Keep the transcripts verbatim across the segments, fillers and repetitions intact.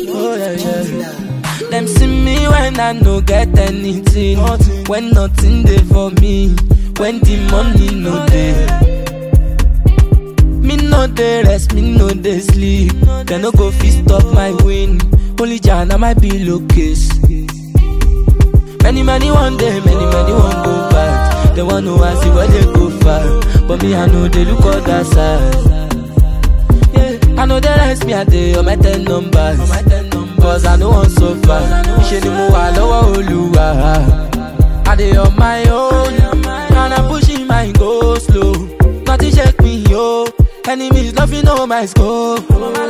Oh yeah, yeah. Them see me when I no get anything, when nothing there for me, when the money no there. Me no dey rest, me no dey sleep. They no go fit stop my win. Only Jah na my pillowcase. Many many one day, many many one go back. They want know I see where they go far, but me I know they look all that side. Yeah, I know they rest me a day on my ten numbers, cause I know I'm so far. She ni mo wa lowo Oluwa. I dey on my own, and I'm pushing my go slow. Nothing shake me yo. Enemies nothing know my scope.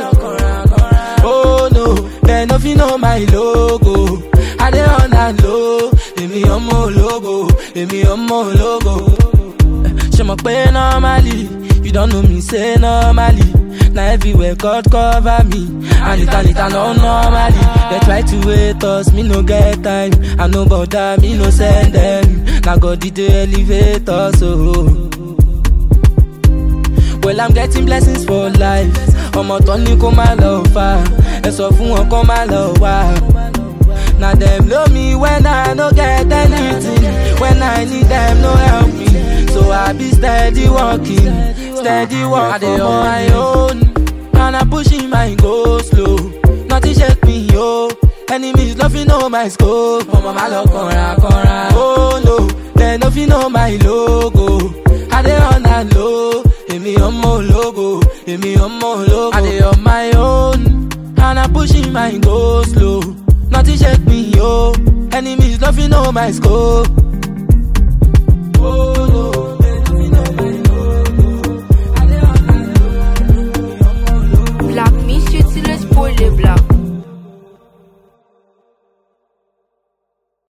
Oh no, they nothing know my logo. I dey on and low. Let me on my logo. Let me on my logo. She my pay normally. You don't know me say normally. Now everywhere God cover me. And it and it and all normally. They try to wait us, me no get time. I no bother, me no send them. Now God did the elevate us, oh. Well, I'm getting blessings for life. Ọmọ tó ní kó má lọ far. Ẹ sọ fún wọn kó má lọ wá. Now them know me when I no get anything. When I need them, no help me. So I be steady walking, steady walking. I dey on my own, and I'm pushing my go slow. Nothing shake me, yo. Enemies nothing know my scope. Ọmọ má lọ kanra kanra. Oh no, they nothing know my logo. I dey on and low. Emi on my logo, emi on my logo. I dey on my own, and I'm pushing my go slow. Nothing shake me, yo. Enemies nothing know my scope. Oh.